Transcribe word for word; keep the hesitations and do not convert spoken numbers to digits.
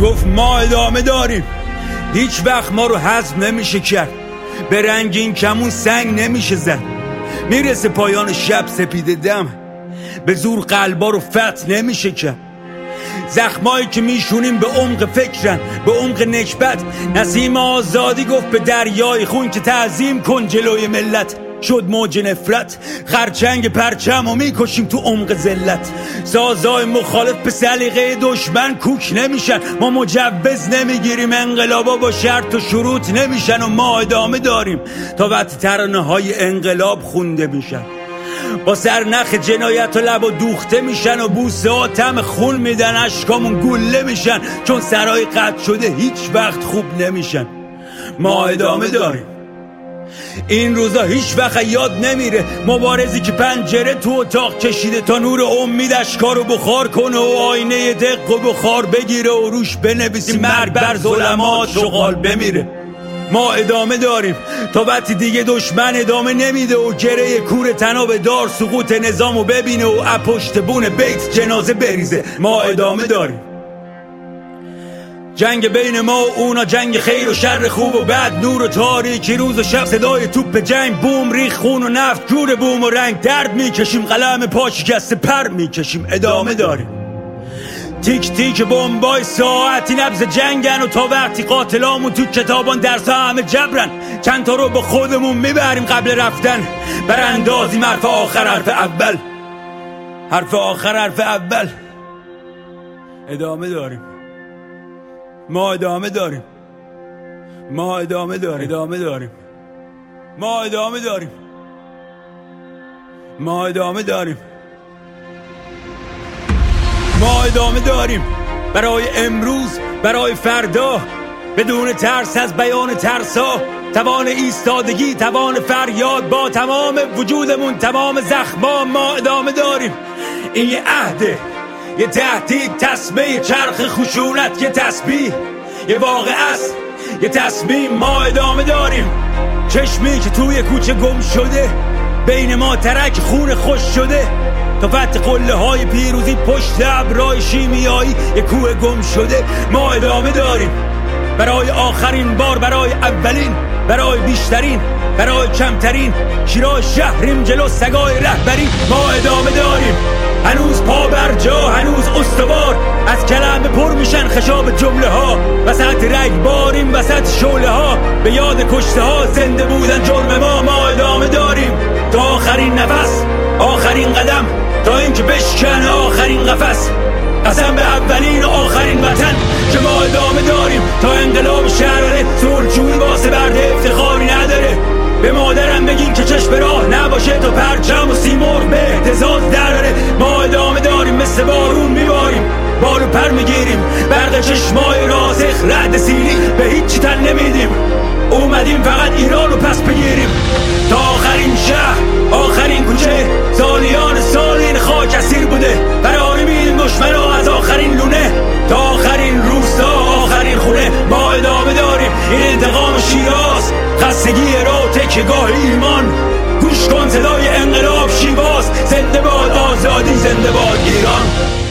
گفت ما ادامه داریم. هیچ وقت ما رو هضم نمیشه کرد، به رنگین کمون سنگ نمیشه زد. میرسه پایان شب سپیده دم، به زور قلبا رو فتح نمیشه کرد. زخمایی که میشونیم به عمق فکرن، به عمق نکبت. نسیم آزادی گفت به دریای خون که تعظیم کن جلوی ملت. شد موج نفرت، خرچنگ پرچم و میکشیم تو عمق ذلت. سازای مخالف به سلیقه دشمن کوک نمیشن. ما مجوز نمیگیریم، انقلابا با شرط و شروط نمیشن. و ما ادامه داریم تا وقتی ترانه های انقلاب خونده میشن. با سرنخ جنایت و لب و دوخته میشن و بوسه ها طعم خون میدن، اشکامون گله میشن. چون سرای قطع شده هیچ وقت خوب نمیشن. ما ادامه داریم. این روزا هیچ وقت یاد نمیره، مبارزی که پنجره تو اتاق کشیده تا نور امید اشکارو بخار کنه و آینه دق و بخار بگیره و روش بنویسی مرگ بر ظلمات شغال بمیره. ما ادامه داریم تا وقتی دیگه دشمن ادامه نمیده و گره کور تناب دار سقوط نظامو ببینه و اپشت بون بیت جنازه بریزه. ما ادامه داریم. جنگ بین ما و اونا، جنگ خیر و شر، خوب و بد، نور و تاریکی، روز و شب، صدای توپ جنگ، بوم ریخ خون و نفت، جور بوم و رنگ، درد میکشیم، قلم پا شکسته پر میکشیم. ادامه داریم. تیک تیک بمبای ساعتی نبض جنگن و تا وقتی قاتلامون تو کتابان درسا همه جبرن. چند تا رو با خودمون میبریم قبل رفتن، براندازیم حرف آخر حرف اول، حرف آخر حرف اول. ادامه داریم. ما ادامه داریم. ما ادامه داریم. ادامه داریم. ما ادامه داریم. ما ادامه داریم. ما ادامه داریم برای امروز، برای فردا، بدون ترس از بیان ترسا. توان ایستادگی، توان فریاد، با تمام وجودمون، تمام زخما. ما ادامه داریم. این یه عهده، یه تهدید، تسبیح، چرخ خشونت، یه تسبیح، یه واقع است، یه تصمیم. ما ادامه داریم. چشمی که توی کوچه گم شده، بین ما ترک خون خوش شده، تا فتح قله های پیروزی پشت ابرای شیمیایی، یه کوه گم شده. ما ادامه داریم برای آخرین بار، برای اولین، برای بیشترین، برای کمترین. شیراز شهریم جلو سگای رهبری. ما ادامه داریم. هنوز پا بر جا، هنوز استوار، از کلمه پر میشن خشاب جمله ها. وسط رگ باریم، وسط شعله ها، به یاد کشته ها زنده بودن جرم ما. ما ادامه داریم تا آخرین نفس، آخرین قدم، تا اینکه بشکن آخرین قفس. قسم به اولین و آخرین وطن که ما ادامه داریم تا انقلاب شراره. سرچوی واسه برده افتخاری نداره. به مادرم بگین که چشم راه نباشه تا پرچم و سیمرغ به اهتزاز دراره. ما ادامه داریم، مثل بارون میباریم، بالو پر میگیریم، برق چشمای راسخ، رعد سیلی، به هیچی تن نمیدیم. اومدیم فقط ایران رو پس بگیریم. تا آخرین شهر، آخرین کوچه، سالیان سال این خاک اسیر بوده. فراری میدیم دشمنا از آخرین لونه، تا آخرین روستا، آخرین خونه. ما ادامه داریم. این انتقام شیراز، خستگی را تکیه‌گاه ایمان. گوش کن صدای انقلاب شیواز. زنده باد آزادی، زنده باد ایران.